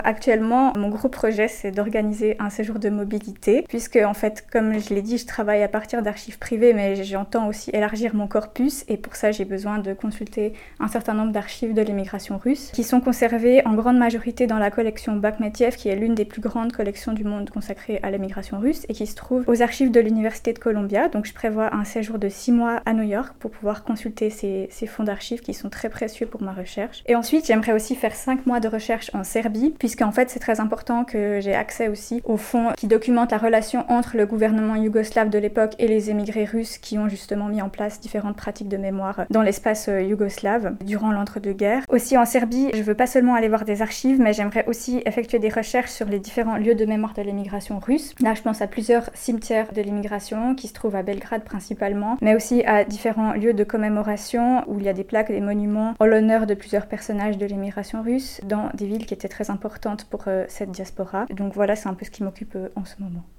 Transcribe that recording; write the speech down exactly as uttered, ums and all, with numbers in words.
Actuellement, mon gros projet, c'est d'organiser un séjour de mobilité, puisque en fait, comme je l'ai dit, je travaille à partir d'archives privées, mais j'entends aussi élargir mon corpus, et pour ça, j'ai besoin de consulter un certain nombre d'archives de l'immigration russe, qui sont conservées en grande majorité dans la collection Bakhmetiev, qui est l'une des plus grandes collections du monde consacrée à l'immigration russe, et qui se trouve aux archives de l'Université de Columbia. Donc je prévois un séjour de six mois à New York pour pouvoir consulter ces, ces fonds d'archives qui sont très précieux pour ma recherche. Et ensuite, j'aimerais aussi faire cinq mois de recherche en Serbie, puisqu'en fait, c'est très important que j'ai accès aussi aux fonds qui documentent la relation entre le gouvernement yougoslave de l'époque et les émigrés russes qui ont justement mis en place différentes pratiques de mémoire dans l'espace yougoslave durant l'entre-deux-guerres. Aussi en Serbie, je veux pas seulement aller voir des archives, mais j'aimerais aussi effectuer des recherches sur les différents lieux de mémoire de l'immigration russe. Là, je pense à plusieurs cimetières de l'immigration qui se trouvent à Belgrade principalement, mais aussi à différents lieux de commémoration où il y a des plaques, des monuments en l'honneur de plusieurs personnages de l'immigration russe dans des villes qui étaient très importantes pour euh, cette diaspora. Donc voilà, c'est un peu ce qui m'occupe euh, en ce moment.